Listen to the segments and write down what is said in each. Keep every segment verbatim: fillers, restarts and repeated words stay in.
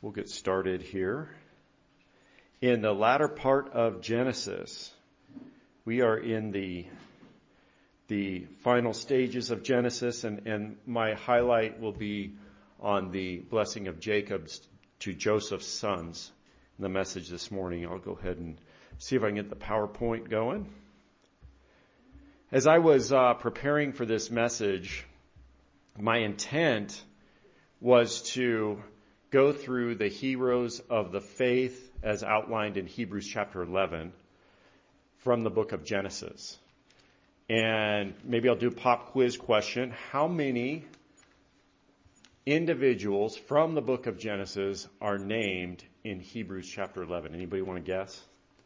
We'll get started here. In the latter part of Genesis, we are in the the final stages of Genesis, and, and my highlight will be on the blessing of Jacob to Joseph's sons. In the message this morning, I'll go ahead and see if I can get the PowerPoint going. As I was uh, preparing for this message, my intent was to go through the heroes of the faith as outlined in Hebrews chapter eleven from the book of Genesis. And maybe I'll do a pop quiz question. How many individuals from the book of Genesis are named in Hebrews chapter eleven? Anybody want to guess?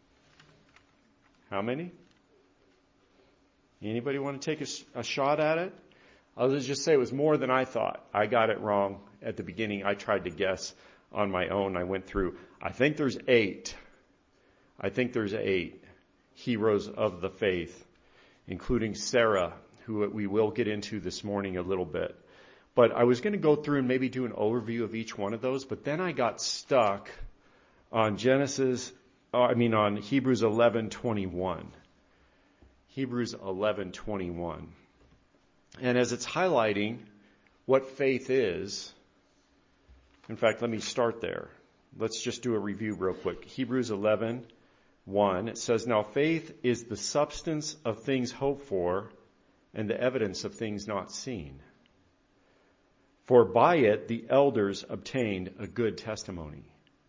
How many? Anybody want to take a, a shot at it? I'll just say it was more than I thought. I got it wrong at the beginning. I tried to guess on my own. I went through, I think there's eight. I think there's eight heroes of the faith, including Sarah, who we will get into this morning a little bit. But I was going to go through and maybe do an overview of each one of those, but then I got stuck on Genesis, uh, I mean on Hebrews eleven twenty-one. Hebrews eleven twenty-one. And as it's highlighting what faith is, in fact, let me start there. Let's just do a review real quick. Hebrews eleven one, it says, "Now faith is the substance of things hoped for and the evidence of things not seen. For by it the elders obtained a good testimony."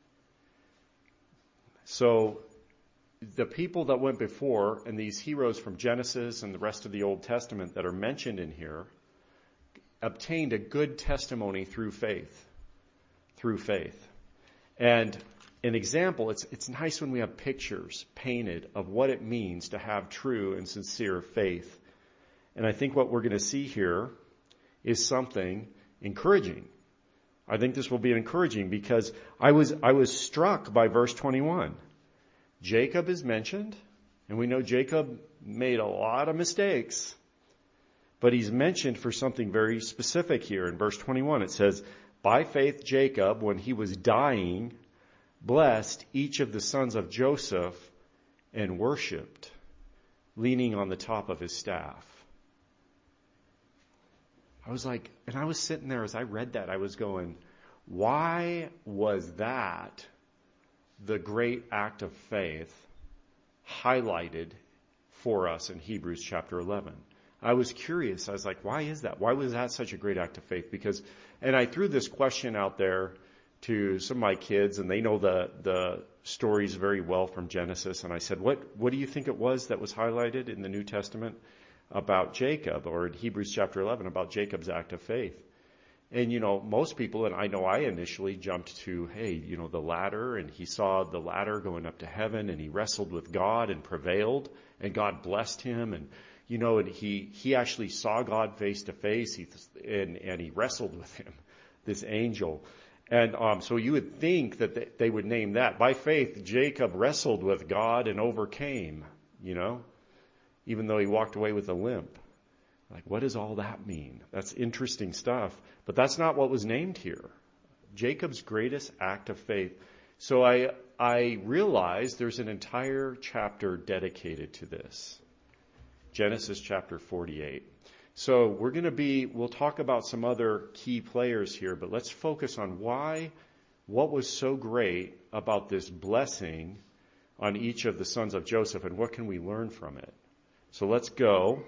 So the people that went before, and these heroes from Genesis and the rest of the Old Testament that are mentioned in here, obtained a good testimony through faith. Through faith. And an example, it's it's nice when we have pictures painted of what it means to have true and sincere faith. And I think what we're going to see here is something encouraging. I think this will be encouraging because I was I was struck by verse twenty-one. Jacob is mentioned, and we know Jacob made a lot of mistakes, but he's mentioned for something very specific here. In verse twenty-one, it says, "By faith Jacob, when he was dying, blessed each of the sons of Joseph and worshipped, leaning on the top of his staff." I was like, and I was sitting there as I read that, I was going, why was that the great act of faith highlighted for us in Hebrews chapter eleven? I was curious. I was like, why is that? Why was that such a great act of faith? Because, and I threw this question out there to some of my kids, and they know the, the stories very well from Genesis. And I said, what, what do you think it was that was highlighted in the New Testament about Jacob, or in Hebrews chapter eleven about Jacob's act of faith? And, you know, most people, and I know I initially jumped to, hey, you know, the ladder, and he saw the ladder going up to heaven, and he wrestled with God and prevailed, and God blessed him, and, you know, and he, he actually saw God face to face, he, and, and he wrestled with him, this angel. And um, so you would think that they, they would name that. By faith, Jacob wrestled with God and overcame, you know, even though he walked away with a limp. Like, what does all that mean? That's interesting stuff. But that's not what was named here. Jacob's greatest act of faith. So I I realized there's an entire chapter dedicated to this. Genesis chapter forty-eight. So we're going to be, we'll talk about some other key players here, but let's focus on why, what was so great about this blessing on each of the sons of Joseph, and what can we learn from it? So let's go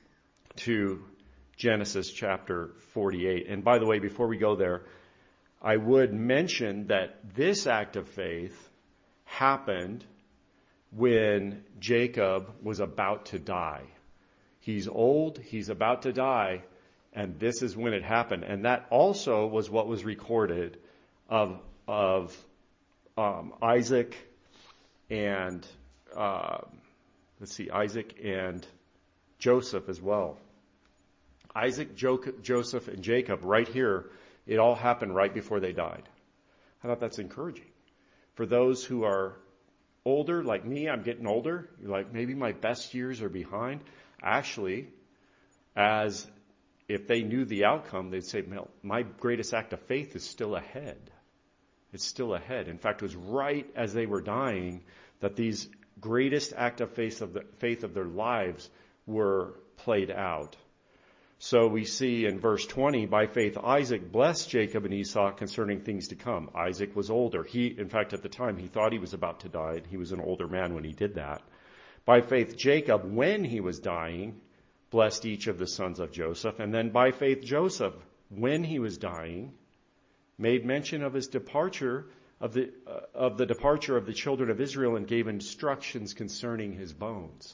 to Genesis chapter forty-eight. And by the way, before we go there, I would mention that this act of faith happened when Jacob was about to die. He's old, he's about to die, and this is when it happened. And that also was what was recorded of of um, Isaac and uh, let's see, Isaac and Joseph as well. Isaac, jo- Joseph, and Jacob, right here, it all happened right before they died. I thought that's encouraging. For those who are older, like me, I'm getting older, you're like, maybe my best years are behind. Actually, as if they knew the outcome, they'd say, my greatest act of faith is still ahead. It's still ahead. In fact, it was right as they were dying that these greatest act of faith of the faith of their lives were played out. So we see in verse twenty, by faith Isaac blessed Jacob and Esau concerning things to come. Isaac was older. He, in fact, at the time, he thought he was about to die. He was an older man when he did that. By faith Jacob, when he was dying, blessed each of the sons of Joseph. And then by faith Joseph, when he was dying, made mention of his departure, of the uh, of the departure of the children of Israel, and gave instructions concerning his bones.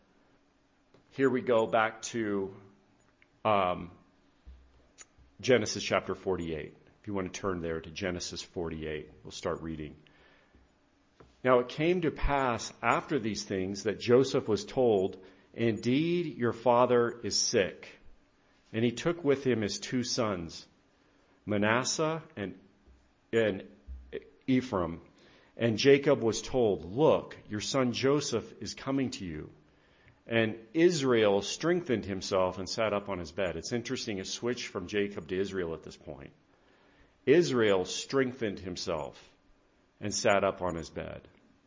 Here we go back to um, Genesis chapter forty-eight. If you want to turn there to Genesis forty-eight, we'll start reading. Now it came to pass after these things that Joseph was told, indeed your father is sick. And he took with him his two sons, Manasseh and, and Ephraim. And Jacob was told, look, your son Joseph is coming to you. And Israel strengthened himself and sat up on his bed. It's interesting, a switch from Jacob to Israel at this point. Israel strengthened himself and sat up on his bed.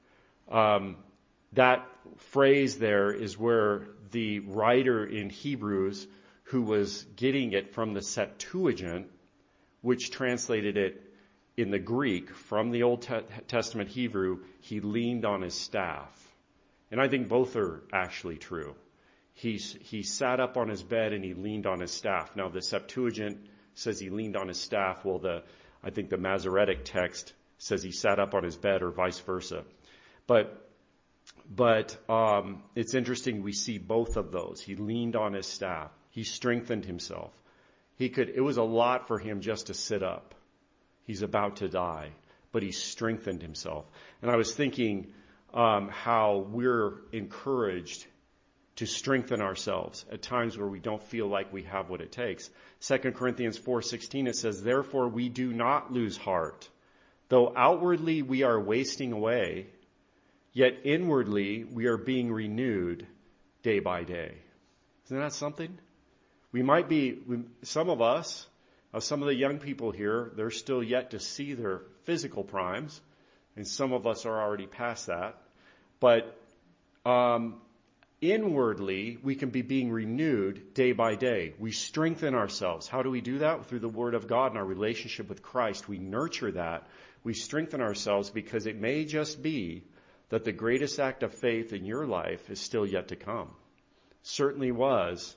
Um, that phrase there is where the writer in Hebrews, who was getting it from the Septuagint, which translated it in the Greek from the Old Testament Hebrew, he leaned on his staff. And I think both are actually true. He, he sat up on his bed and he leaned on his staff. Now the Septuagint says he leaned on his staff, while the, I think the Masoretic text says he sat up on his bed, or vice versa. But, but, um, it's interesting, we see both of those. He leaned on his staff. He strengthened himself. He could, it was a lot for him just to sit up. He's about to die, but he strengthened himself. And I was thinking, um, how we're encouraged to strengthen ourselves at times where we don't feel like we have what it takes. Second Corinthians four sixteen, it says, therefore we do not lose heart. Though outwardly we are wasting away, yet inwardly we are being renewed day by day. Isn't that something? We might be, we, some of us, uh, some of the young people here, they're still yet to see their physical primes, and some of us are already past that. But um, inwardly, we can be being renewed day by day. We strengthen ourselves. How do we do that? Through the Word of God and our relationship with Christ. We nurture that. We strengthen ourselves because it may just be that the greatest act of faith in your life is still yet to come. Certainly was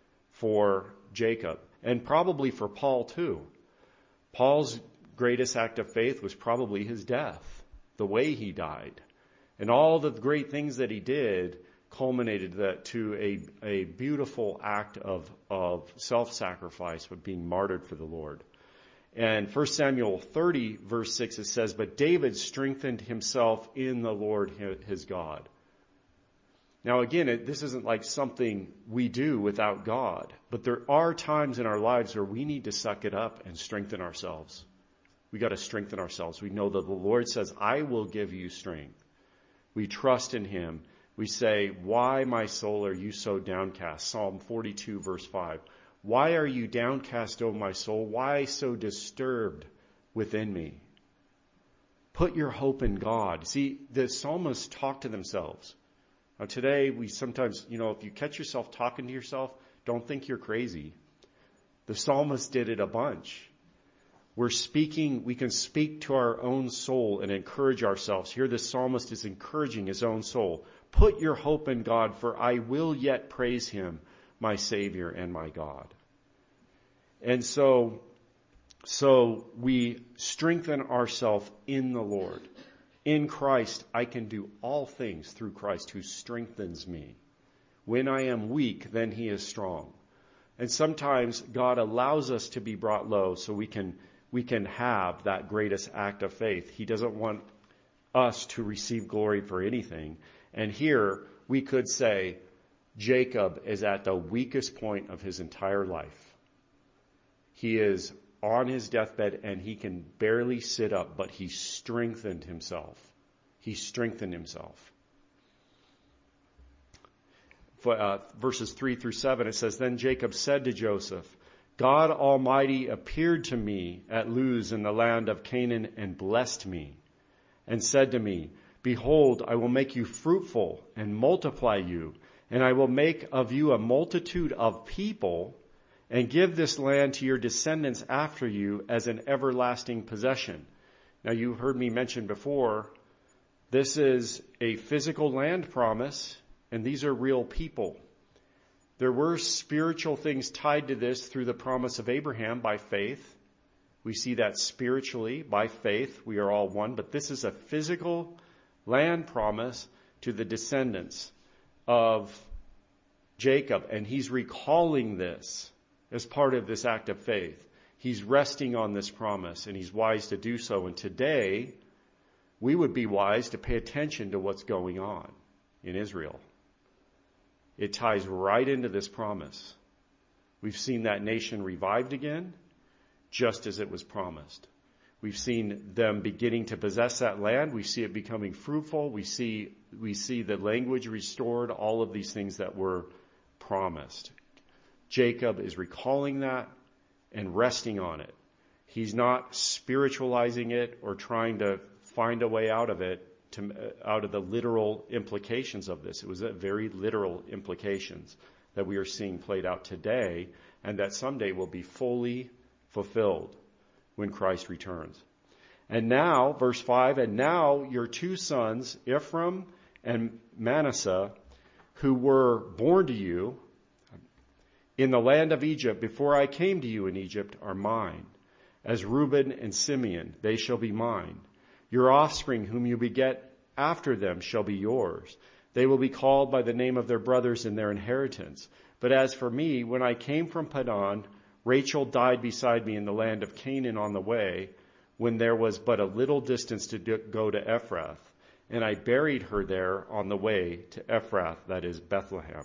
for Jacob, and probably for Paul too. Paul's greatest act of faith was probably his death, the way he died. And all the great things that he did culminated that to a, a beautiful act of, of self-sacrifice, of being martyred for the Lord. And First Samuel thirty, verse six, it says, but David strengthened himself in the Lord his God. Now again, it, this isn't like something we do without God, but there are times in our lives where we need to suck it up and strengthen ourselves. We got to strengthen ourselves. We know that the Lord says, I will give you strength. We trust in him. We say, why, my soul, are you so downcast? Psalm forty-two, verse five. Why are you downcast, O my soul? Why so disturbed within me? Put your hope in God. See, the psalmists talk to themselves. Now today, we sometimes, you know, if you catch yourself talking to yourself, don't think you're crazy. The psalmist did it a bunch. We're speaking, we can speak to our own soul and encourage ourselves. Here the psalmist is encouraging his own soul. Put your hope in God, for I will yet praise him, my Savior and my God. And so, so we strengthen ourselves in the Lord. In Christ, I can do all things through Christ who strengthens me. When I am weak, then he is strong. And sometimes God allows us to be brought low so we can we can have that greatest act of faith. He doesn't want us to receive glory for anything. And here we could say Jacob is at the weakest point of his entire life. He is on his deathbed and he can barely sit up, but he strengthened himself. He strengthened himself. For, uh, verses three through seven, it says, then Jacob said to Joseph, God Almighty appeared to me at Luz in the land of Canaan and blessed me and said to me, behold, I will make you fruitful and multiply you, and I will make of you a multitude of people and give this land to your descendants after you as an everlasting possession. Now, you heard me mention before, this is a physical land promise, and these are real people. There were spiritual things tied to this through the promise of Abraham by faith. We see that spiritually by faith. We are all one. But this is a physical land promise to the descendants of Jacob. And he's recalling this as part of this act of faith. He's resting on this promise, and he's wise to do so. And today, we would be wise to pay attention to what's going on in Israel. It ties right into this promise. We've seen that nation revived again, just as it was promised. We've seen them beginning to possess that land. We see it becoming fruitful. We see, we see the language restored, all of these things that were promised. Jacob is recalling that and resting on it. He's not spiritualizing it or trying to find a way out of it. To, uh, out of the literal implications of this. It was a very literal implications that we are seeing played out today, and that someday will be fully fulfilled when Christ returns. And now, verse five, and now your two sons, Ephraim and Manasseh, who were born to you in the land of Egypt before I came to you in Egypt, are mine. As Reuben and Simeon, they shall be mine. Your offspring, whom you beget after them, shall be yours. They will be called by the name of their brothers in their inheritance. But as for me, when I came from Paddan, Rachel died beside me in the land of Canaan on the way, when there was but a little distance to go to Ephrath. And I buried her there on the way to Ephrath, that is Bethlehem.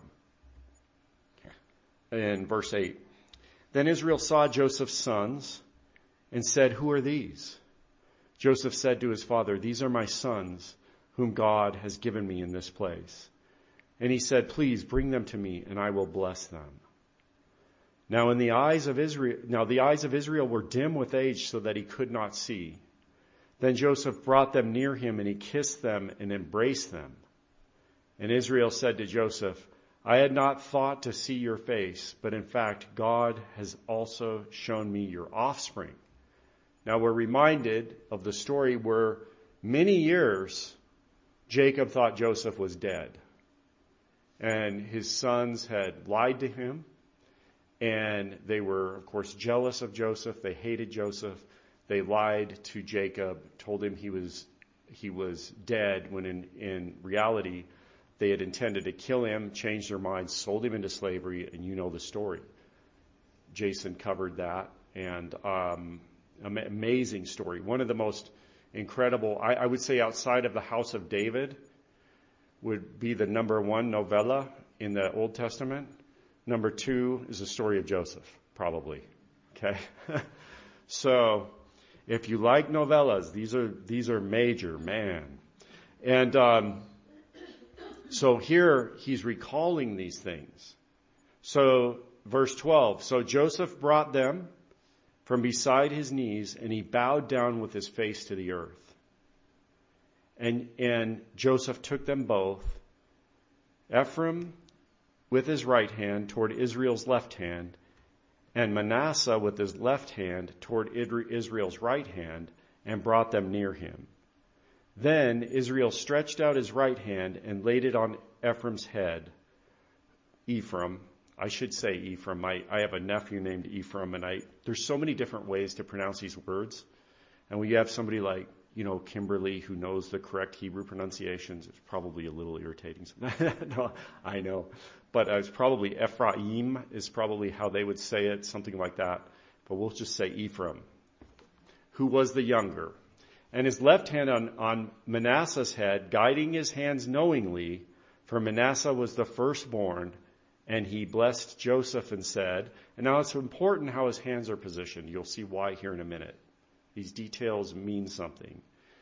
In verse eight, then Israel saw Joseph's sons and said, who are these? Joseph said to his father, these are my sons, whom God has given me in this place. And he said, please bring them to me, and I will bless them. Now in the eyes of Israel, now the eyes of Israel were dim with age, so that he could not see. Then Joseph brought them near him, and he kissed them and embraced them. And Israel said to Joseph, I had not thought to see your face, but in fact God has also shown me your offspring. Now we're reminded of the story where many years Jacob thought Joseph was dead. And his sons had lied to him. And they were, of course, jealous of Joseph. They hated Joseph. They lied to Jacob, told him he was he was dead, when in, in reality they had intended to kill him, changed their minds, sold him into slavery, and you know the story. Jason covered that. And um amazing story. One of the most incredible, I, I would say outside of the House of David, would be the number one novella in the Old Testament. Number two is the story of Joseph, probably. Okay? So, if you like novellas, these are these are major, man. And um, so here he's recalling these things. So, verse twelve, so Joseph brought them from beside his knees, and he bowed down with his face to the earth. And, and Joseph took them both, Ephraim with his right hand toward Israel's left hand, and Manasseh with his left hand toward Israel's right hand, and brought them near him. Then Israel stretched out his right hand and laid it on Ephraim's head. Ephraim, I should say Ephraim. I, I have a nephew named Ephraim, and I there's so many different ways to pronounce these words. And when you have somebody like, you know, Kimberly, who knows the correct Hebrew pronunciations, it's probably a little irritating. No, I know. But uh, it's probably Ephraim is probably how they would say it, something like that. But we'll just say Ephraim, who was the younger. And his left hand on, on Manasseh's head, guiding his hands knowingly, for Manasseh was the firstborn. And he blessed Joseph and said, and now it's important how his hands are positioned. You'll see why here in a minute. These details mean something.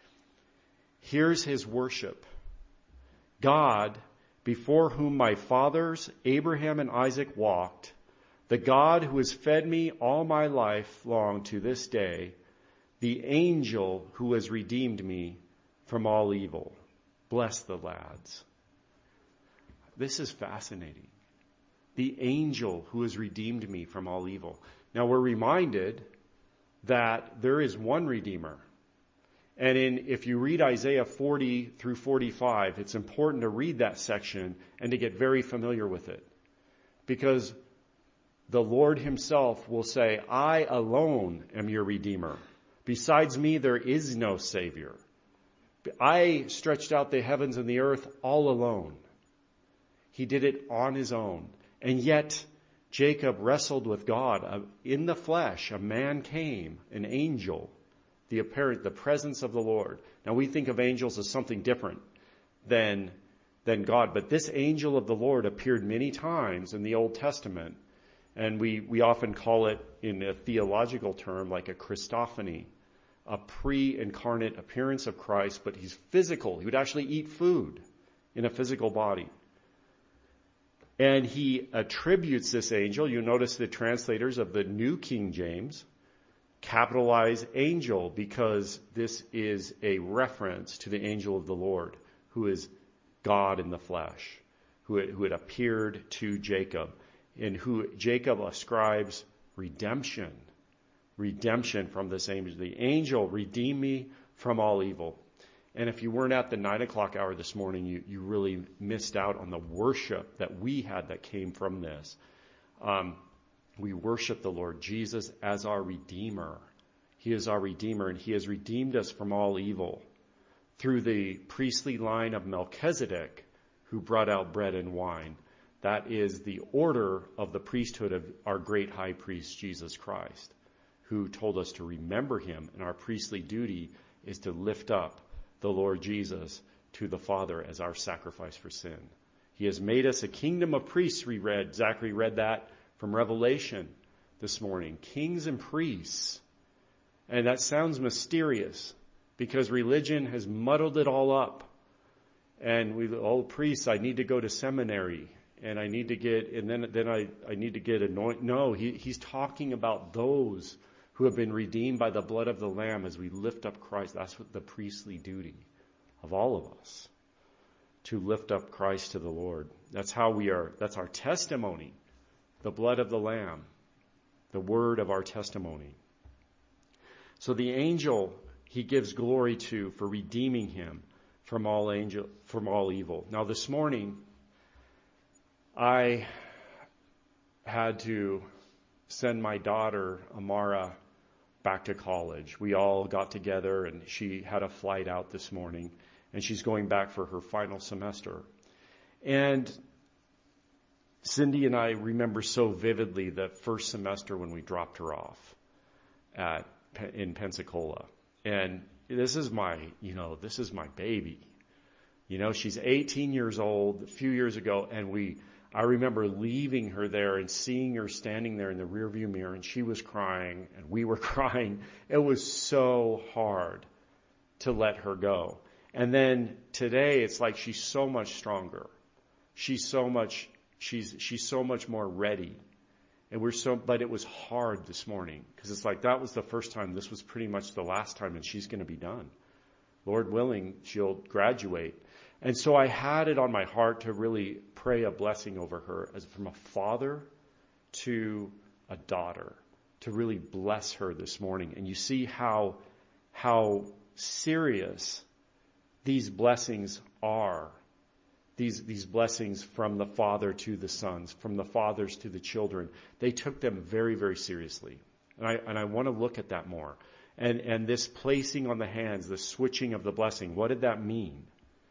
Here's his worship. God, before whom my fathers, Abraham and Isaac, walked, the God who has fed me all my life long to this day, the angel who has redeemed me from all evil. Bless the lads. This is fascinating. The angel who has redeemed me from all evil. Now we're reminded that there is one Redeemer. And in, if you read Isaiah forty through forty-five, it's important to read that section and to get very familiar with it. Because the Lord himself will say, I alone am your Redeemer. Besides me, there is no Savior. I stretched out the heavens and the earth all alone. He did it on his own. And yet, Jacob wrestled with God. In the flesh, a man came, an angel, the apparent, the presence of the Lord. Now, we think of angels as something different than, than God. But this angel of the Lord appeared many times in the Old Testament. And we, we often call it, in a theological term, like a Christophany, a pre-incarnate appearance of Christ, but he's physical. He would actually eat food in a physical body. And he attributes this angel. You notice the translators of the New King James capitalize angel because this is a reference to the angel of the Lord, who is God in the flesh, who had, who had appeared to Jacob, and who Jacob ascribes redemption, redemption from this angel. The angel redeemed me from all evil. And if you weren't at the nine o'clock hour this morning, you, you really missed out on the worship that we had that came from this. Um, we worship the Lord Jesus as our Redeemer. He is our Redeemer, and he has redeemed us from all evil through the priestly line of Melchizedek, who brought out bread and wine. That is the order of the priesthood of our great high priest, Jesus Christ, who told us to remember him. And our priestly duty is to lift up the Lord Jesus to the Father as our sacrifice for sin. He has made us a kingdom of priests, we read. Zachary read that from Revelation this morning. Kings and priests. And that sounds mysterious because religion has muddled it all up. And we, oh, priests, I need to go to seminary. And I need to get, and then, then I, I need to get anointed. No, he, he's talking about those who have been redeemed by the blood of the Lamb as we lift up Christ. That's what the priestly duty of all of us, to lift up Christ to the Lord. That's how we are, that's our testimony, the blood of the Lamb, the word of our testimony. So the angel he gives glory to for redeeming him from all angel, from all evil. Now this morning, I had to send my daughter, Amara, back to college. We all got together and she had a flight out this morning and she's going back for her final semester. And Cindy and I remember so vividly the first semester when we dropped her off at, in Pensacola. And this is my, you know, this is my baby. You know, she's eighteen years old a few years ago, and we, I remember leaving her there and seeing her standing there in the rearview mirror, and she was crying and we were crying. It was so hard to let her go. And then today it's like she's so much stronger. She's so much, she's, she's so much more ready. And we're so, but it was hard this morning because it's like that was the first time. This was pretty much the last time, and she's going to be done. Lord willing, she'll graduate. And so I had it on my heart to really pray a blessing over her as from a father to a daughter, to really bless her this morning. And you see how, how serious these blessings are. These, these blessings from the father to the sons, from the fathers to the children. They took them very, very seriously. And I, and I want to look at that more. And, and this placing on the hands, the switching of the blessing, what did that mean?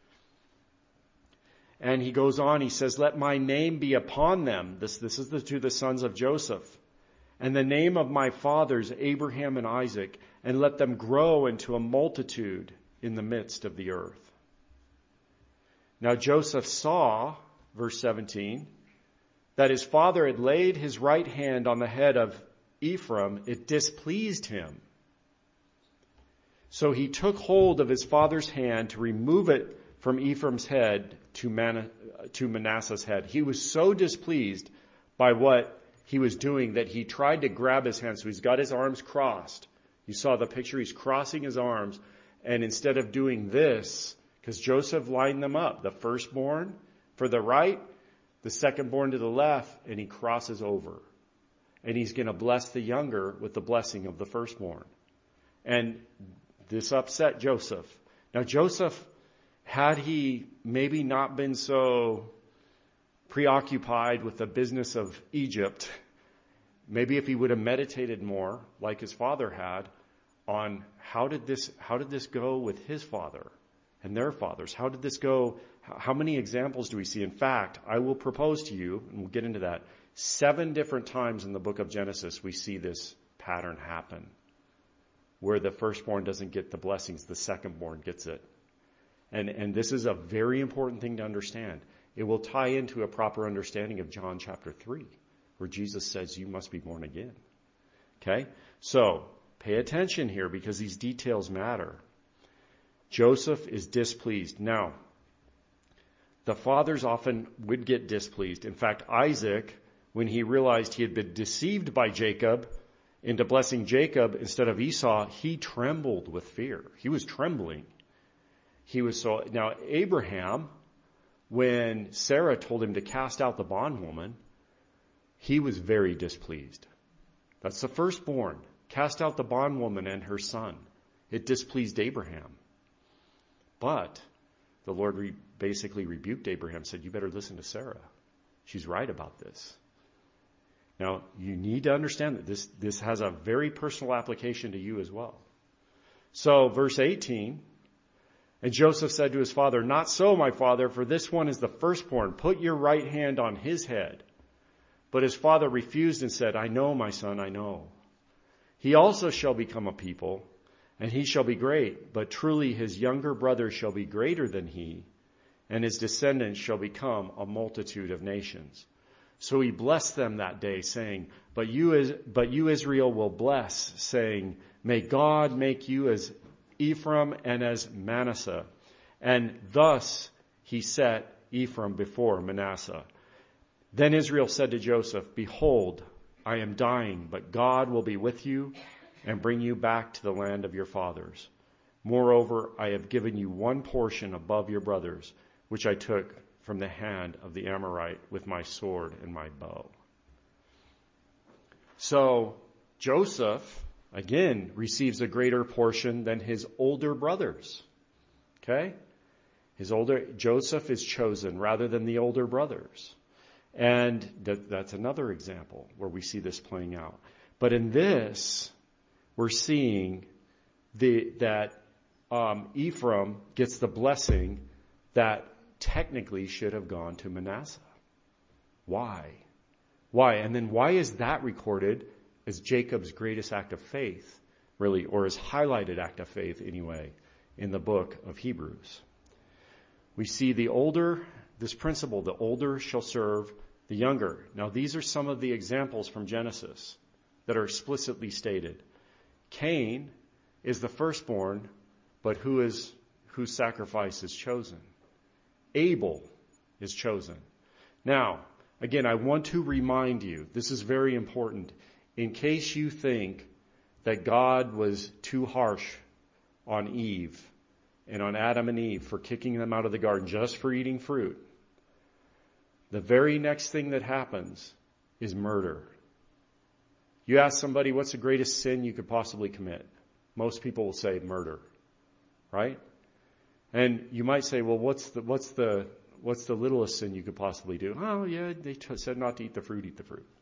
And he goes on, he says, let my name be upon them. This, this is the, to the sons of Joseph. And the name of my fathers, Abraham and Isaac, and let them grow into a multitude in the midst of the earth. Now Joseph saw, verse seventeen, that his father had laid his right hand on the head of Ephraim. It displeased him. So he took hold of his father's hand to remove it from Ephraim's head to, Man- to Manasseh's head. He was so displeased by what he was doing that he tried to grab his hand. So he's got his arms crossed. You saw the picture. He's crossing his arms. And instead of doing this, because Joseph lined them up, the firstborn for the right, the secondborn to the left, and he crosses over. And he's going to bless the younger with the blessing of the firstborn. And this upset Joseph. Now Joseph, had he maybe not been so preoccupied with the business of Egypt, maybe if he would have meditated more, like his father had, on how did this how did this go with his father and their fathers? How did this go? How many examples do we see? In fact, I will propose to you, and we'll get into that, seven different times in the book of Genesis we see this pattern happen, where the firstborn doesn't get the blessings, the secondborn gets it. And and this is a very important thing to understand. It will tie into a proper understanding of John chapter three, where Jesus says you must be born again. Okay? So, pay attention here because these details matter. Joseph is displeased. Now, the fathers often would get displeased. In fact, Isaac, when he realized he had been deceived by Jacob into blessing Jacob instead of Esau, he trembled with fear. He was trembling. He was so, now Abraham, when Sarah told him to cast out the bondwoman, he was very displeased. That's the firstborn. Cast out the bondwoman and her son. It displeased Abraham. But the Lord re- basically rebuked Abraham, said, you better listen to Sarah. She's right about this. Now, you need to understand that this, this has a very personal application to you as well. So, verse eighteen, and Joseph said to his father, not so, my father, for this one is the firstborn. Put your right hand on his head. But his father refused and said, I know, my son, I know. He also shall become a people, and he shall be great. But truly his younger brother shall be greater than he, and his descendants shall become a multitude of nations. So he blessed them that day, saying, But you, but you Israel, will bless, saying, May God make you as Ephraim and as Manasseh. And thus he set Ephraim before Manasseh. Then Israel said to Joseph, Behold, I am dying, but God will be with you and bring you back to the land of your fathers. Moreover, I have given you one portion above your brothers, which I took from the hand of the Amorite with my sword and my bow. So Joseph, again, receives a greater portion than his older brothers. Okay? His older, Joseph is chosen rather than the older brothers. And that, that's another example where we see this playing out. But in this, we're seeing the, that um, Ephraim gets the blessing that technically should have gone to Manasseh. Why? Why? And then why is that recorded as Jacob's greatest act of faith, really, or his highlighted act of faith anyway, in the book of Hebrews? We see the older, this principle, the older shall serve the younger. Now, these are some of the examples from Genesis that are explicitly stated. Cain is the firstborn, but who is whose sacrifice is chosen? Abel is chosen. Now, again, I want to remind you, this is very important, in case you think that God was too harsh on Eve and on Adam and Eve for kicking them out of the garden just for eating fruit. The very next thing that happens is murder. You ask somebody, what's the greatest sin you could possibly commit? Most people will say murder, right? And you might say, well, what's the what's the what's the littlest sin you could possibly do? Oh, yeah, they t- said not to eat the fruit, eat the fruit.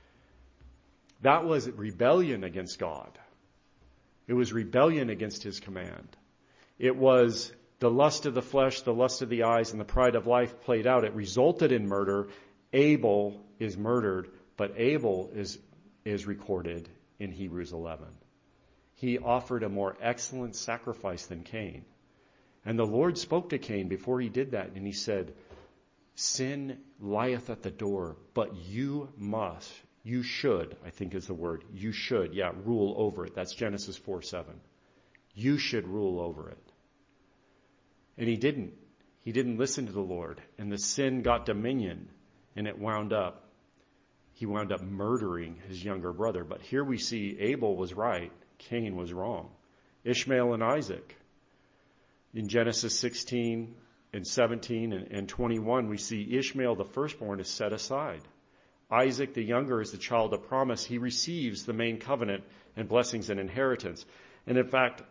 That was rebellion against God. It was rebellion against his command. It was the lust of the flesh, the lust of the eyes, and the pride of life played out. It resulted in murder. Abel is murdered, but Abel is is recorded in Hebrews eleven. He offered a more excellent sacrifice than Cain. And the Lord spoke to Cain before he did that, and he said, sin lieth at the door, but you must, you should, I think is the word, you should, yeah, rule over it. That's Genesis four seven. You should rule over it. And he didn't. He didn't listen to the Lord, and the sin got dominion, and it wound up. he wound up murdering his younger brother. But here we see Abel was right, Cain was wrong. Ishmael and Isaac. In Genesis sixteen and seventeen and, and twenty-one, we see Ishmael, the firstborn, is set aside. Isaac, the younger, is the child of promise. He receives the main covenant and blessings and inheritance. And in fact,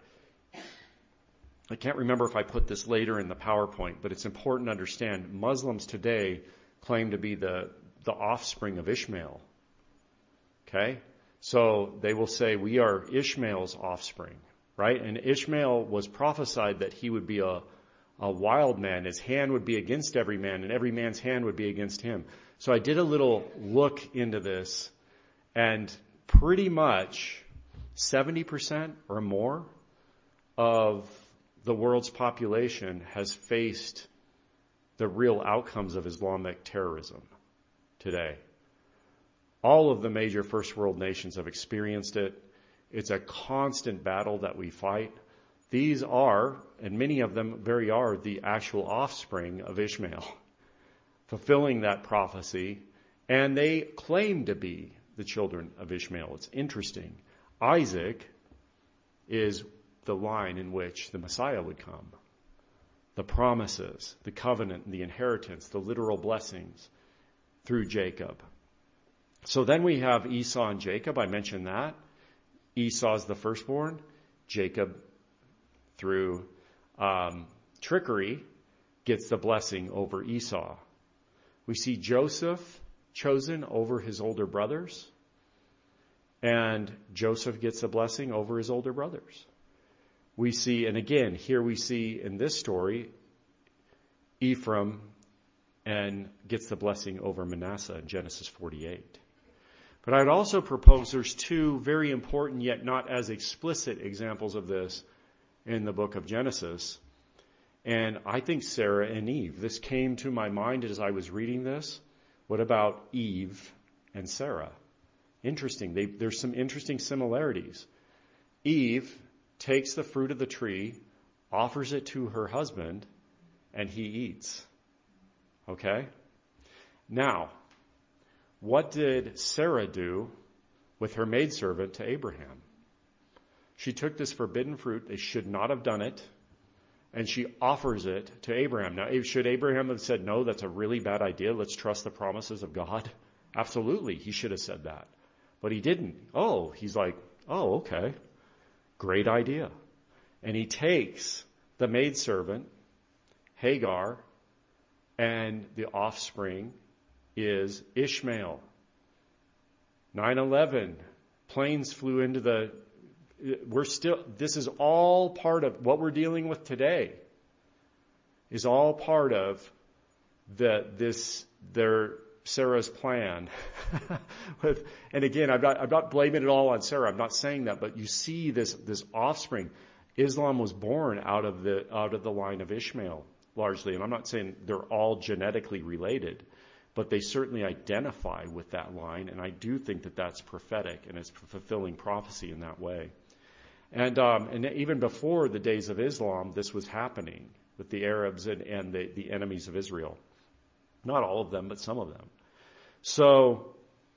I can't remember if I put this later in the PowerPoint, but it's important to understand Muslims today claim to be the, the offspring of Ishmael. Okay? So they will say, we are Ishmael's offspring, right? And Ishmael was prophesied that he would be a, a wild man. His hand would be against every man, and every man's hand would be against him. So I did a little look into this, and pretty much seventy percent or more of the world's population has faced the real outcomes of Islamic terrorism today. All of the major first world nations have experienced it. It's a constant battle that we fight. These are, and many of them very are, the actual offspring of Ishmael, fulfilling that prophecy, and they claim to be the children of Ishmael. It's interesting. Isaac is the line in which the Messiah would come. The promises, the covenant, the inheritance, the literal blessings through Jacob. So then we have Esau and Jacob. I mentioned that. Esau's the firstborn. Jacob, through um, trickery, gets the blessing over Esau. We see Joseph chosen over his older brothers, and Joseph gets a blessing over his older brothers. We see, and again, here we see in this story, Ephraim and gets the blessing over Manasseh in Genesis forty-eight. But I'd also propose there's two very important yet not as explicit examples of this in the book of Genesis. And I think Sarah and Eve. This came to my mind as I was reading this. What about Eve and Sarah? Interesting. They, there's some interesting similarities. Eve takes the fruit of the tree, offers it to her husband, and he eats. Okay? Now, what did Sarah do with her maidservant to Abraham? She took this forbidden fruit. They should not have done it. And she offers it to Abraham. Now, should Abraham have said, no, that's a really bad idea. Let's trust the promises of God? Absolutely. He should have said that. But he didn't. Oh, he's like, oh, okay. Great idea. And he takes the maidservant, Hagar, and the offspring is Ishmael. nine eleven, planes flew into the, we're still, this is all part of what we're dealing with today, is all part of the, this, their, Sarah's plan. with, and again, I'm not, I'm not blaming it all on Sarah. I'm not saying that, but you see this, this offspring. Islam was born out of the, out of the line of Ishmael, largely. And I'm not saying they're all genetically related, but they certainly identify with that line. And I do think that that's prophetic and it's fulfilling prophecy in that way. And, um, and even before the days of Islam, this was happening with the Arabs and, and the, the enemies of Israel. Not all of them, but some of them. So,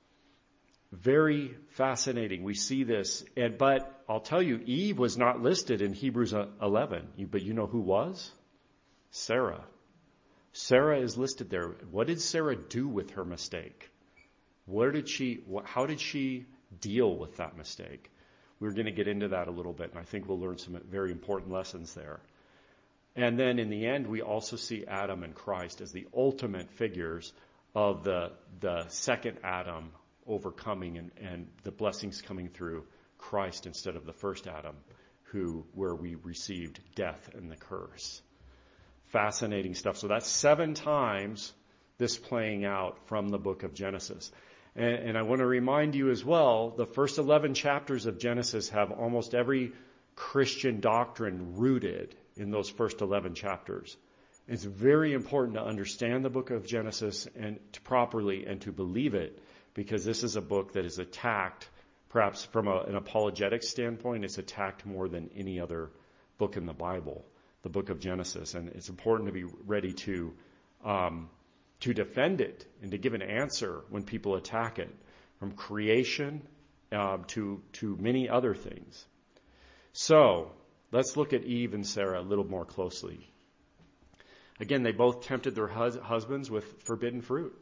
very fascinating. We see this. And, but I'll tell you, Eve was not listed in Hebrews eleven. But you know who was? Sarah. Sarah is listed there. What did Sarah do with her mistake? Where did she, how did she deal with that mistake? We're going to get into that a little bit, and I think we'll learn some very important lessons there. And then in the end, we also see Adam and Christ as the ultimate figures of the the second Adam overcoming and, and the blessings coming through Christ instead of the first Adam, who where we received death and the curse. Fascinating stuff. So that's seven times this playing out from the book of Genesis. And, and I want to remind you as well, the first eleven chapters of Genesis have almost every Christian doctrine rooted in those first eleven chapters. It's very important to understand the book of Genesis and to properly and to believe it, because this is a book that is attacked, perhaps from a, an apologetic standpoint, it's attacked more than any other book in the Bible, the book of Genesis. And it's important to be ready to um, to defend it and to give an answer when people attack it, from creation uh, to, to many other things. So let's look at Eve and Sarah a little more closely. Again, they both tempted their hus- husbands with forbidden fruit.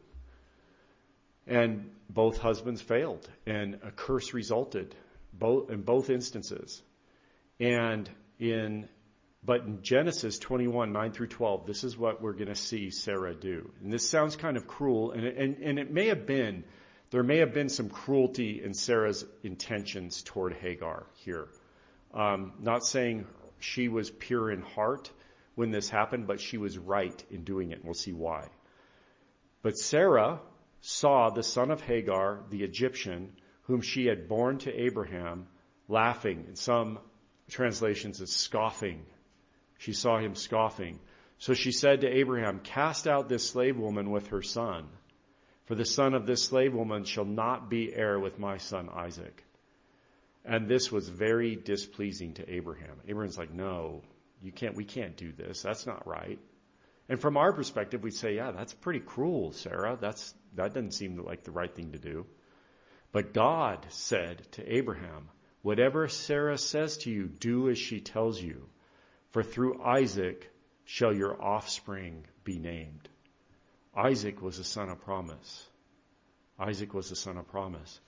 And both husbands failed, and a curse resulted both in both instances. And in but in Genesis twenty-one, nine through twelve, this is what we're going to see Sarah do. And this sounds kind of cruel, and, and, and it may have been, there may have been some cruelty in Sarah's intentions toward Hagar here. Um, not saying she was pure in heart when this happened, but she was right in doing it, and we'll see why. But Sarah saw the son of Hagar, the Egyptian, whom she had borne to Abraham, laughing. In some translations, it's scoffing. She saw him scoffing. So she said to Abraham, "Cast out this slave woman with her son, for the son of this slave woman shall not be heir with my son Isaac." And this was very displeasing to Abraham. Abraham's like, "No, you can't, we can't do this. That's not right." And from our perspective, we say, "Yeah, that's pretty cruel, Sarah. That's, that doesn't seem like the right thing to do." But God said to Abraham, "Whatever Sarah says to you, do as she tells you. For through Isaac shall your offspring be named." Isaac was the son of promise. Isaac was the son of promise.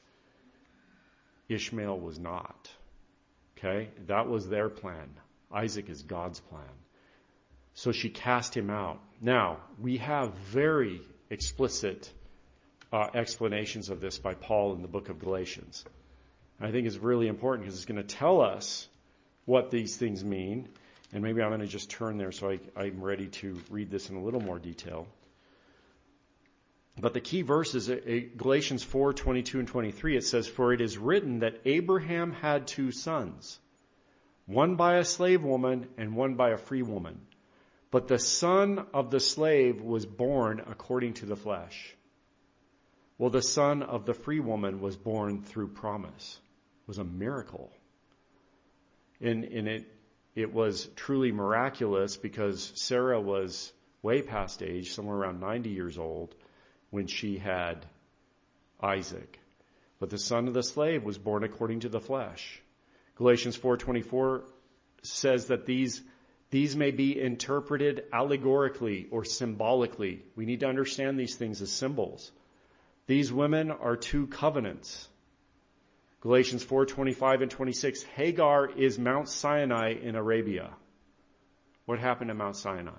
Ishmael was not. Okay? That was their plan. Isaac is God's plan. So she cast him out. Now, we have very explicit uh, explanations of this by Paul in the book of Galatians. I think it's really important because it's going to tell us what these things mean. And maybe I'm going to just turn there so I, I'm ready to read this in a little more detail. But the key verse is Galatians four, twenty-two and twenty-three. It says, "For it is written that Abraham had two sons, one by a slave woman and one by a free woman. But the son of the slave was born according to the flesh, well, the son of the free woman was born through promise." It was a miracle. And, and it, it was truly miraculous because Sarah was way past age, somewhere around ninety years old, when she had Isaac. But the son of the slave was born according to the flesh. Galatians four twenty-four says that these, these may be interpreted allegorically or symbolically. We need to understand these things as symbols. These women are two covenants. Galatians four twenty-five and twenty-six, Hagar is Mount Sinai in Arabia. What happened to Mount Sinai?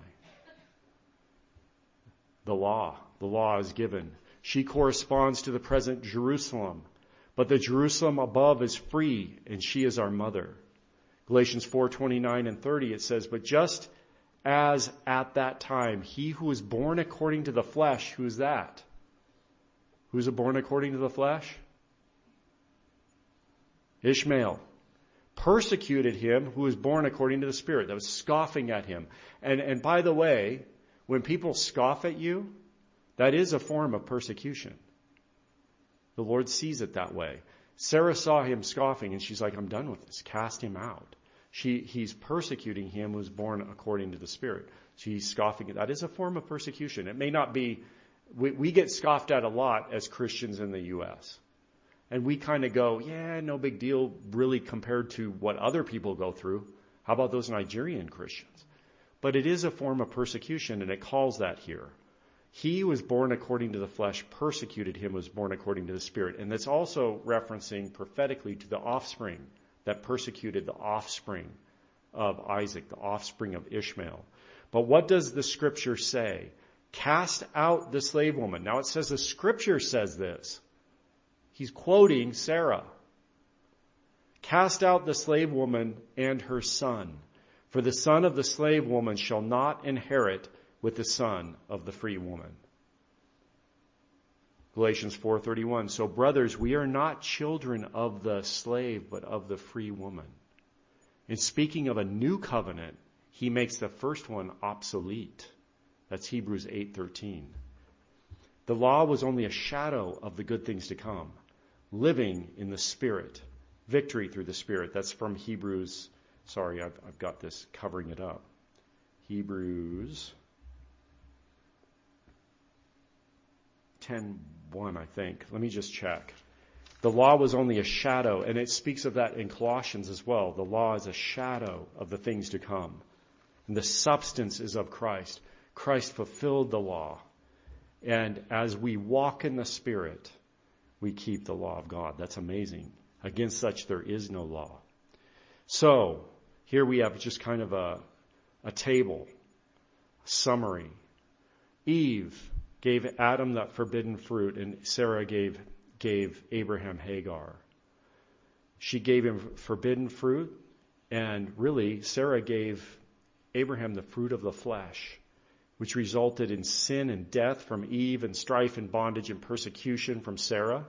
The law. The law is given. She corresponds to the present Jerusalem. But the Jerusalem above is free, and she is our mother. Galatians four twenty-nine and thirty, it says, "But just as at that time, he who was born according to the flesh," who's that? Who's born according to the flesh? Ishmael. "Persecuted him who was born according to the Spirit." That was scoffing at him. And, and by the way, when people scoff at you, that is a form of persecution. The Lord sees it that way. Sarah saw him scoffing and she's like, "I'm done with this. Cast him out." She, he's persecuting him who was born according to the Spirit. She's scoffing. That is a form of persecution. It may not be, we, we get scoffed at a lot as Christians in the U S And we kind of go, yeah, no big deal really compared to what other people go through. How about those Nigerian Christians? But it is a form of persecution, and it calls that here. He who was born according to the flesh, persecuted him who was born according to the Spirit. And that's also referencing prophetically to the offspring that persecuted the offspring of Isaac, the offspring of Ishmael. But what does the scripture say? Cast out the slave woman. Now it says the scripture says this. He's quoting Sarah. "Cast out the slave woman and her son, for the son of the slave woman shall not inherit with the son of the free woman." Galatians four thirty-one, "So brothers, we are not children of the slave, but of the free woman." In speaking of a new covenant, he makes the first one obsolete. That's Hebrews eight thirteen. The law was only a shadow of the good things to come. Living in the Spirit. Victory through the Spirit. That's from Hebrews. Sorry, I've, I've got this covering it up. Hebrews ten one, I think. Let me just check. The law was only a shadow, and it speaks of that in Colossians as well. The law is a shadow of the things to come. And the substance is of Christ. Christ fulfilled the law. And as we walk in the Spirit, we keep the law of God. That's amazing. Against such there is no law. So, here we have just kind of a, a table, a summary. Eve gave Adam that forbidden fruit, and Sarah gave gave Abraham Hagar. She gave him forbidden fruit, and really Sarah gave Abraham the fruit of the flesh, which resulted in sin and death from Eve, and strife and bondage and persecution from Sarah.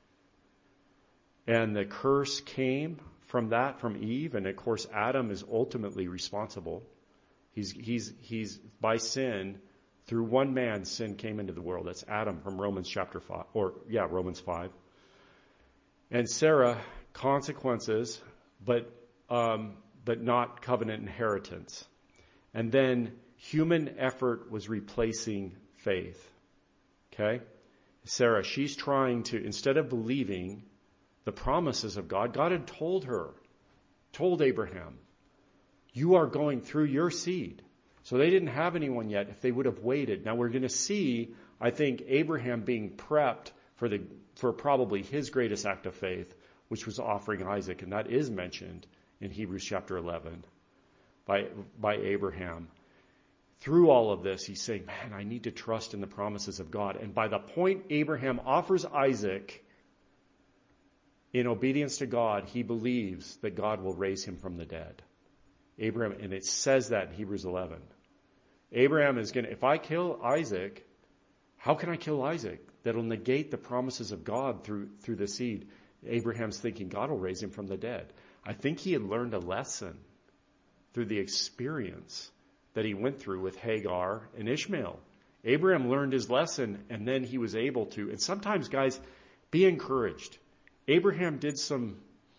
And the curse came from that, from Eve, and of course Adam is ultimately responsible. He's he's he's by sin. Through one man, sin came into the world. That's Adam from Romans chapter five, or yeah, Romans five. And Sarah, consequences, but um, but not covenant inheritance. And then human effort was replacing faith. Okay, Sarah, she's trying to, instead of believing the promises of God, God had told her, told Abraham, you are going through your seed. So they didn't have anyone yet if they would have waited. Now we're going to see, I think, Abraham being prepped for the for probably his greatest act of faith, which was offering Isaac. And that is mentioned in Hebrews chapter eleven by, by Abraham. Through all of this, he's saying, man, I need to trust in the promises of God. And by the point Abraham offers Isaac in obedience to God, he believes that God will raise him from the dead. Abraham, and it says that in Hebrews eleven. Abraham is going to, if I kill Isaac, how can I kill Isaac? That'll negate the promises of God through, through the seed. Abraham's thinking God will raise him from the dead. I think he had learned a lesson through the experience that he went through with Hagar and Ishmael. Abraham learned his lesson, and then he was able to, and sometimes, guys, be encouraged. Abraham did some,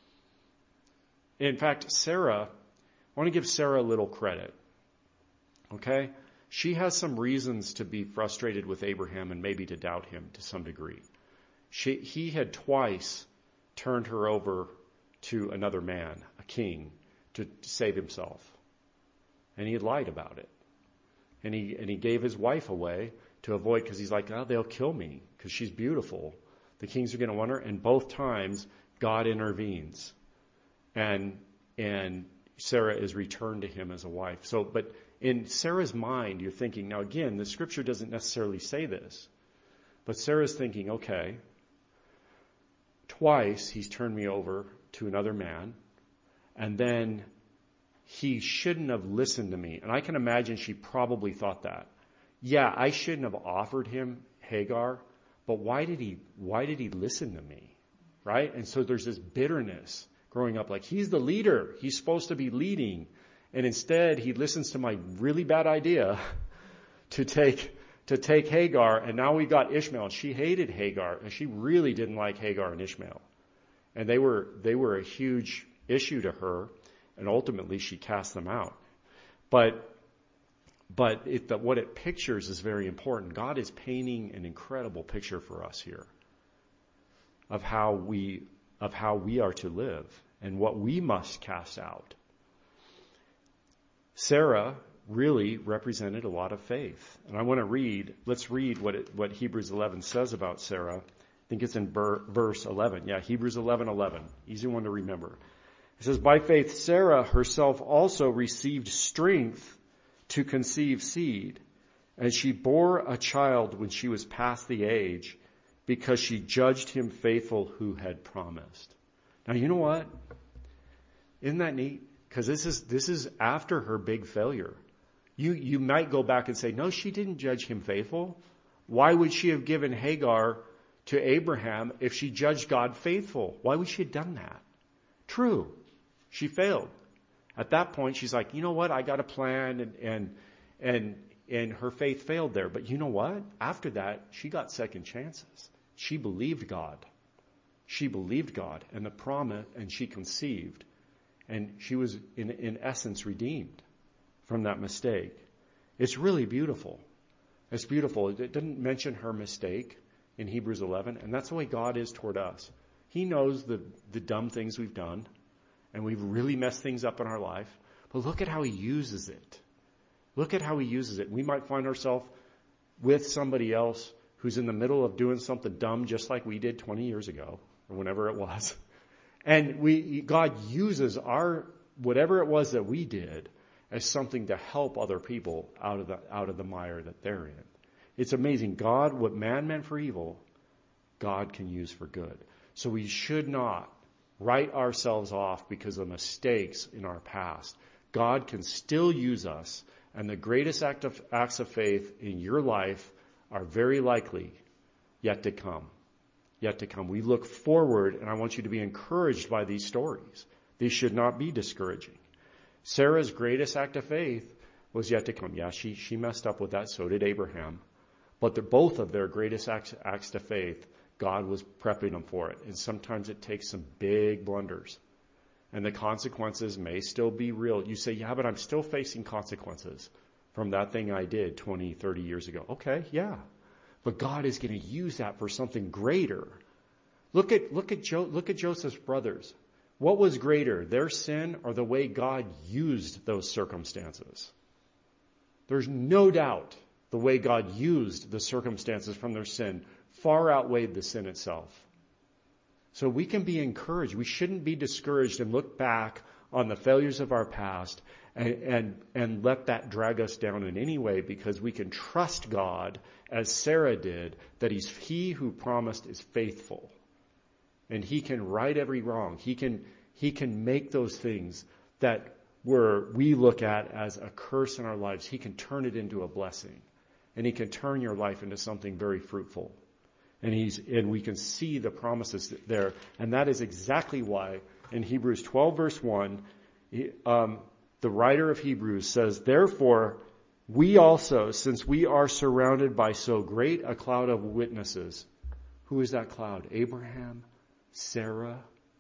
in fact, Sarah, I want to give Sarah a little credit. Okay? She has some reasons to be frustrated with Abraham and maybe to doubt him to some degree. She, he had twice turned her over to another man, a king, to, to save himself. And he had lied about it. And he, and he gave his wife away to avoid, because he's like, oh, they'll kill me because she's beautiful. The kings are going to want her. And both times, God intervenes. And, and Sarah is returned to him as a wife. So, but in Sarah's mind, you're thinking, now again, the scripture doesn't necessarily say this, but Sarah's thinking, okay, twice he's turned me over to another man, and then he shouldn't have listened to me. And I can imagine she probably thought that. Yeah, I shouldn't have offered him Hagar, but why did he, why did he listen to me? Right? And so there's this bitterness growing up, like he's the leader. He's supposed to be leading. And instead he listens to my really bad idea to take, to take Hagar. And now we got Ishmael, and she hated Hagar, and she really didn't like Hagar and Ishmael. And they were, they were a huge issue to her. And ultimately she cast them out. But, but it, the, what it pictures is very important. God is painting an incredible picture for us here of how we, of how we are to live and what we must cast out. Sarah really represented a lot of faith. And I want to read, let's read what it, what Hebrews eleven says about Sarah. I think it's in ber, verse eleven. Yeah, Hebrews eleven eleven. Easy one to remember. It says, by faith, Sarah herself also received strength to conceive seed, and she bore a child when she was past the age, because she judged him faithful who had promised. Now, you know what? Isn't that neat? Because this is, this is after her big failure. You, you might go back and say, no, she didn't judge him faithful. Why would she have given Hagar to Abraham if she judged God faithful? Why would she have done that? True. She failed. At that point, she's like, you know what? I got a plan, and, and, and, and her faith failed there. But you know what? After that, she got second chances. She believed God. She believed God and the promise, and she conceived. And she was, in, in essence, redeemed from that mistake. It's really beautiful. It's beautiful. It didn't mention her mistake. in Hebrews eleven, and that's the way God is toward us. He knows the, the dumb things we've done, and we've really messed things up in our life, but look at how he uses it. Look at how he uses it. We might find ourselves with somebody else who's in the middle of doing something dumb just like we did twenty years ago, or whenever it was. And we, God uses our, whatever it was that we did, as something to help other people out of the, out of the mire that they're in. It's amazing. God, what man meant for evil, God can use for good. So we should not write ourselves off because of mistakes in our past. God can still use us, and the greatest act of, acts of faith in your life are very likely yet to come. Yet to come. We look forward, and I want you to be encouraged by these stories. These should not be discouraging. Sarah's greatest act of faith was yet to come. Yeah, she, she messed up with that. So did Abraham. But they're both of their greatest acts, acts of faith, God was prepping them for it. And sometimes it takes some big blunders. And the consequences may still be real. You say, yeah, but I'm still facing consequences from that thing I did twenty, thirty years ago. Okay, yeah. But God is going to use that for something greater. Look at, look at, jo- look at Joseph's brothers. What was greater, their sin or the way God used those circumstances? There's no doubt the way God used the circumstances from their sin far outweighed the sin itself. So we can be encouraged. We shouldn't be discouraged and look back on the failures of our past and, and, and let that drag us down in any way, because we can trust God, as Sarah did, that he's, he who promised is faithful. And he can right every wrong. He can, he can make those things that were, we look at as a curse in our lives. He can turn it into a blessing. And he can turn your life into something very fruitful. And he's, and we can see the promises there. And that is exactly why in Hebrews twelve verse one, um, the writer of Hebrews says, therefore, we also, since we are surrounded by so great a cloud of witnesses. Who is that cloud? Abraham, Sarah,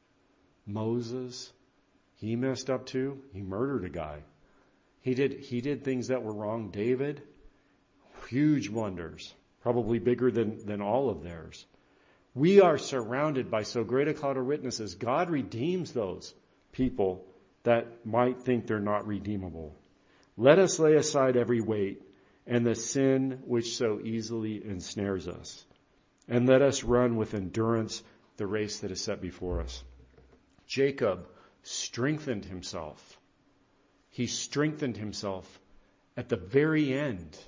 Moses. He messed up too. He murdered a guy. He did, he did things that were wrong. David, huge blunders, probably bigger than, than all of theirs. We are surrounded by so great a cloud of witnesses. God redeems those people that might think they're not redeemable. Let us lay aside every weight and the sin which so easily ensnares us. And let us run with endurance the race that is set before us. Jacob strengthened himself. He strengthened himself at the very end.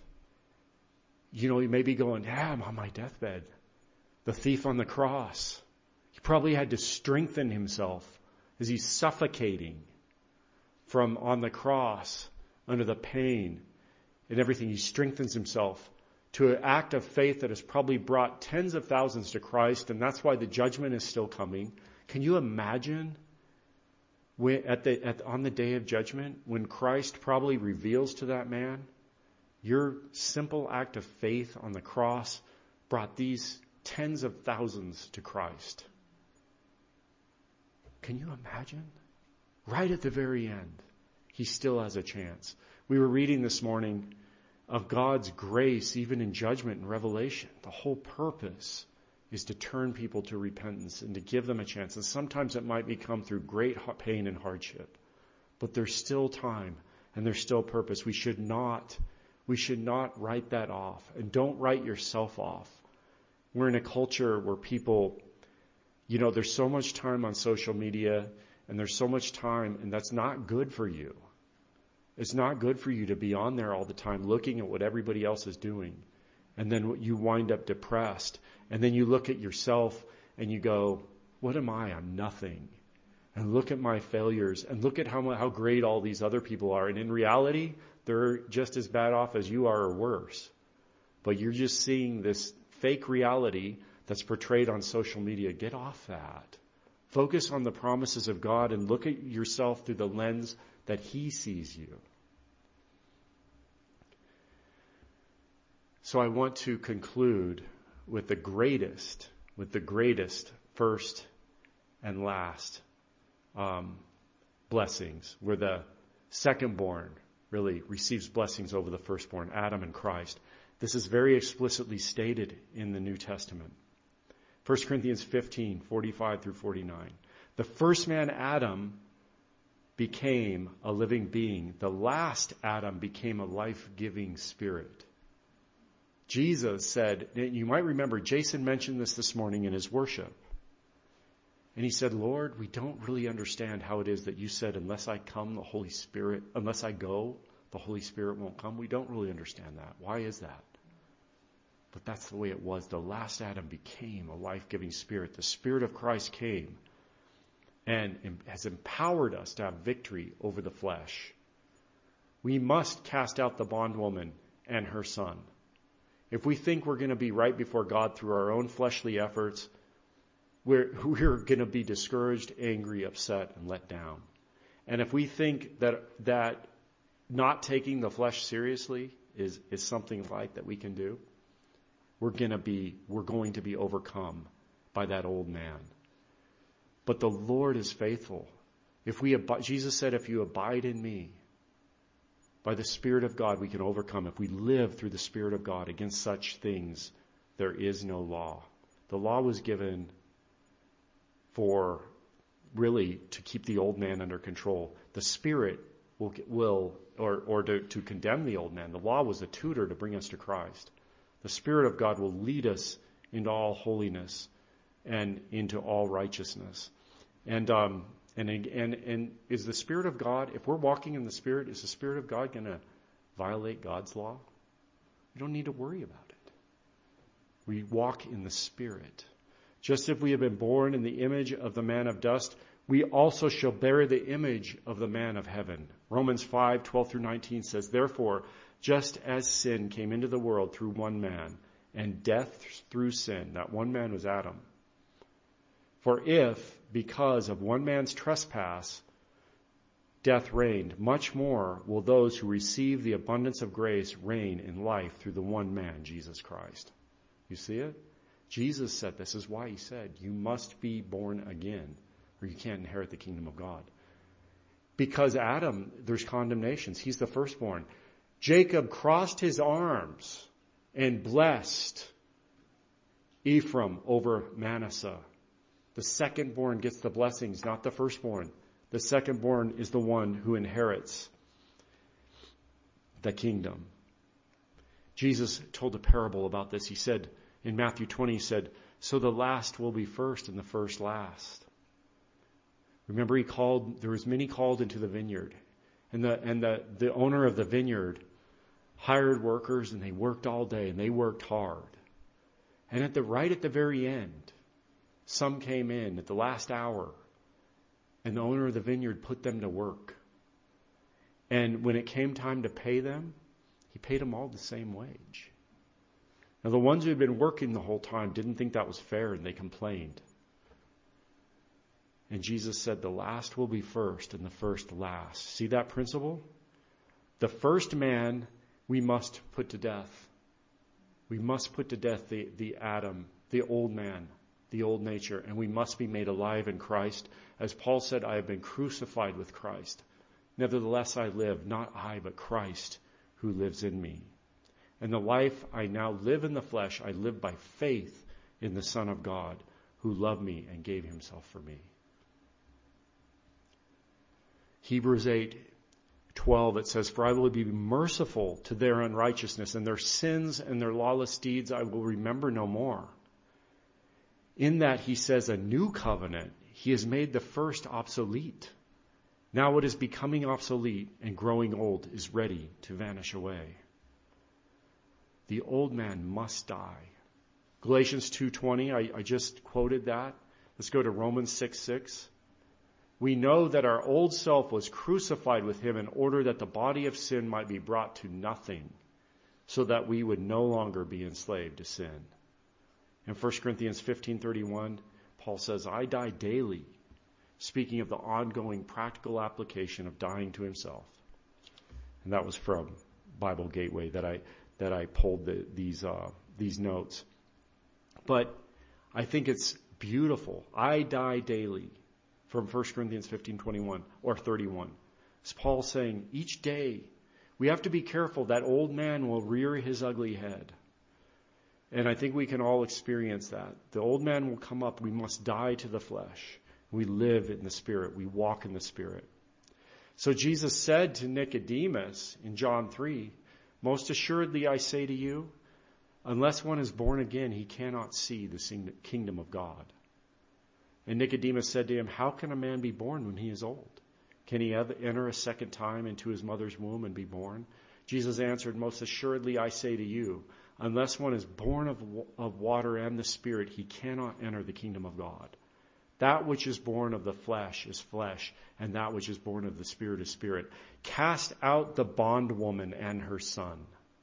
You know, he may be going, yeah, I'm on my deathbed. The thief on the cross. He probably had to strengthen himself as he's suffocating from on the cross under the pain and everything. He strengthens himself to an act of faith that has probably brought tens of thousands to Christ, and that's why the judgment is still coming. Can you imagine when, at the, at, on the day of judgment, when Christ probably reveals to that man, your simple act of faith on the cross brought these tens of thousands to Christ? Can you imagine? Right at the very end, he still has a chance. We were reading this morning of God's grace, even in judgment and revelation. The whole purpose is to turn people to repentance and to give them a chance. And sometimes it might become through great pain and hardship. But there's still time and there's still purpose. We should not, we should not write that off. And don't write yourself off. We're in a culture where people, you know, there's so much time on social media and there's so much time, and that's not good for you. It's not good for you to be on there all the time looking at what everybody else is doing. And then you wind up depressed. And then you look at yourself and you go, what am I? I'm nothing. And look at my failures and look at how, how great all these other people are. And in reality, they're just as bad off as you are or worse. But you're just seeing this fake reality that's portrayed on social media. Get off that. Focus on the promises of God and look at yourself through the lens that he sees you. So I want to conclude with the greatest, with the greatest first and last um, blessings, where the secondborn really receives blessings over the firstborn, Adam and Christ. This is very explicitly stated in the New Testament. First Corinthians fifteen, forty-five through forty-nine. The first man, Adam, became a living being. The last Adam became a life-giving spirit. Jesus said, you might remember, Jason mentioned this this morning in his worship. And he said, Lord, we don't really understand how it is that you said, unless I come, the Holy Spirit, unless I go, the Holy Spirit won't come. We don't really understand that. Why is that? But that's the way it was. The last Adam became a life-giving spirit. The Spirit of Christ came and has empowered us to have victory over the flesh. We must cast out the bondwoman and her son. If we think we're going to be right before God through our own fleshly efforts, we're, we're going to be discouraged, angry, upset, and let down. And if we think that that not taking the flesh seriously is, is something like that we can do, we're going to be we're going to be overcome by that old man. But the Lord is faithful. If we ab- Jesus said, if you abide in me, by the Spirit of God, we can overcome. If we live through the Spirit of God against such things, there is no law. The law was given for really to keep the old man under control. The Spirit will, will or, or to, to condemn the old man. The law was a tutor to bring us to Christ. The Spirit of God will lead us into all holiness and into all righteousness. And um, and and and is the Spirit of God, if we're walking in the Spirit, is the Spirit of God going to violate God's law? We don't need to worry about it. We walk in the Spirit. Just as we have been born in the image of the man of dust, we also shall bear the image of the man of heaven. Romans five, twelve through nineteen says, therefore, just as sin came into the world through one man, and death through sin, that one man was Adam. For if, because of one man's trespass, death reigned, much more will those who receive the abundance of grace reign in life through the one man, Jesus Christ. You see it? Jesus said, this is why he said, you must be born again, or you can't inherit the kingdom of God. Because Adam, there's condemnations. He's the firstborn. Jacob crossed his arms and blessed Ephraim over Manasseh. The secondborn gets the blessings, not the firstborn. The secondborn is the one who inherits the kingdom. Jesus told a parable about this. He said, in Matthew twenty, he said, so the last will be first and the first last. Remember, he called, there was many called into the vineyard. And the, and the, the owner of the vineyard hired workers, and they worked all day, and they worked hard. And at the right at the very end, some came in at the last hour, and the owner of the vineyard put them to work. And when it came time to pay them, he paid them all the same wage. Now, the ones who had been working the whole time didn't think that was fair, and they complained. And Jesus said, the last will be first, and the first last. See that principle? The first man we must put to death. We must put to death the, the Adam, the old man, the old nature, and we must be made alive in Christ. As Paul said, I have been crucified with Christ. Nevertheless I live, not I, but Christ who lives in me. And the life I now live in the flesh, I live by faith in the Son of God, who loved me and gave himself for me. Hebrews eight twelve, it says, for I will be merciful to their unrighteousness, and their sins and their lawless deeds I will remember no more. In that he says a new covenant, he has made the first obsolete. Now what is becoming obsolete and growing old is ready to vanish away. The old man must die. Galatians two twenty, I, I just quoted that. Let's go to Romans six six. We know that our old self was crucified with him in order that the body of sin might be brought to nothing, so that we would no longer be enslaved to sin. In First Corinthians fifteen thirty-one, Paul says, I die daily, speaking of the ongoing practical application of dying to himself. And that was from Bible Gateway that I that I pulled the, these uh, these notes. But I think it's beautiful. I die daily, from First Corinthians fifteen twenty-one or thirty-one. It's Paul saying each day We have to be careful. That old man will rear his ugly head. And I think we can all experience that. The old man will come up. We must die to the flesh. We live in the Spirit. We walk in the Spirit. So Jesus said to Nicodemus in John three, most assuredly I say to you, unless one is born again, he cannot see the kingdom of God. And Nicodemus said to him, how can a man be born when he is old? Can he ever enter a second time into his mother's womb and be born? Jesus answered, most assuredly I say to you, unless one is born of, of water and the Spirit, he cannot enter the kingdom of God. That which is born of the flesh is flesh, and that which is born of the Spirit is spirit. Cast out the bondwoman and her son.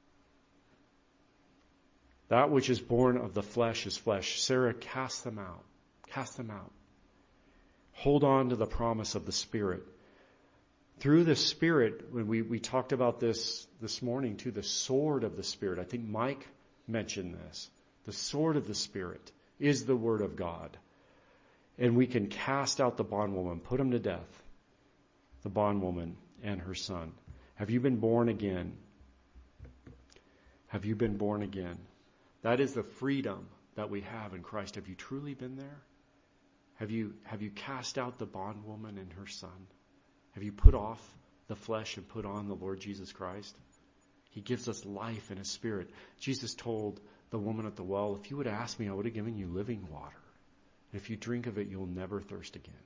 That which is born of the flesh is flesh. Sarah, cast them out. Cast them out. Hold on to the promise of the Spirit. Through the Spirit, when we, we talked about this this morning too, the sword of the Spirit. I think Mike mentioned this. The sword of the Spirit is the Word of God. And we can cast out the bondwoman, put them to death. The bondwoman and her son. Have you been born again? Have you been born again? That is the freedom that we have in Christ. Have you truly been there? Have you, have you cast out the bondwoman and her son? Have you put off the flesh and put on the Lord Jesus Christ? He gives us life in His Spirit. Jesus told the woman at the well, if you would ask me, I would have given you living water. If you drink of it, you'll never thirst again.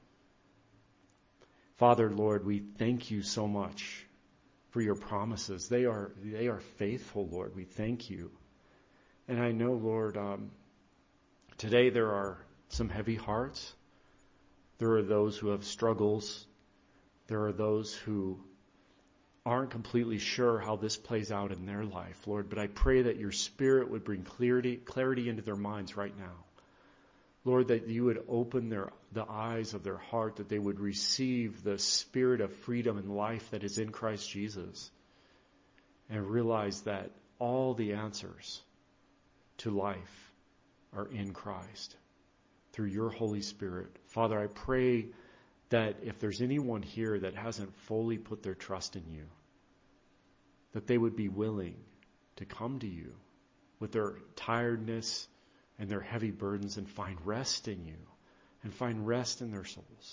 Father, Lord, we thank you so much for your promises. They are, they are faithful, Lord. We thank you. And I know, Lord, um, today there are some heavy hearts. There are those who have struggles. There are those who aren't completely sure how this plays out in their life, Lord. But I pray that your Spirit would bring clarity, clarity into their minds right now. Lord, that you would open their the eyes of their heart, that they would receive the spirit of freedom and life that is in Christ Jesus, and realize that all the answers to life are in Christ through your Holy Spirit. Father, I pray that if there's anyone here that hasn't fully put their trust in you, that they would be willing to come to you with their tiredness and their heavy burdens and find rest in you and find rest in their souls.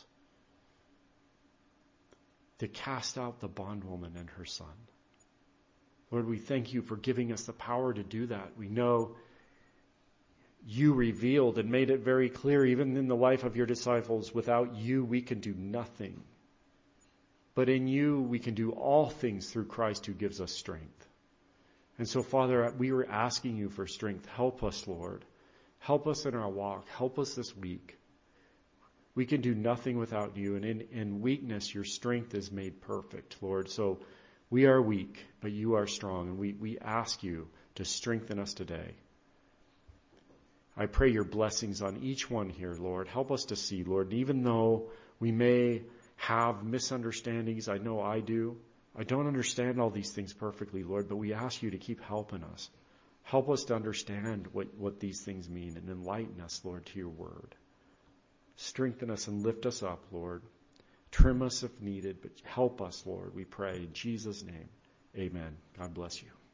To cast out the bondwoman and her son. Lord, we thank you for giving us the power to do that. We know you revealed and made it very clear, even in the life of your disciples, without you we can do nothing. But in you we can do all things through Christ who gives us strength. And so, Father, we were asking you for strength. Help us, Lord. Help us in our walk. Help us this week. We can do nothing without you. And in, in weakness, your strength is made perfect, Lord. So we are weak, but you are strong. And we, we ask you to strengthen us today. I pray your blessings on each one here, Lord. Help us to see, Lord. And even though we may have misunderstandings, I know I do. I don't understand all these things perfectly, Lord, but we ask you to keep helping us. Help us to understand what, what these things mean and enlighten us, Lord, to your word. Strengthen us and lift us up, Lord. Trim us if needed, but help us, Lord, we pray. In Jesus' name, amen. God bless you.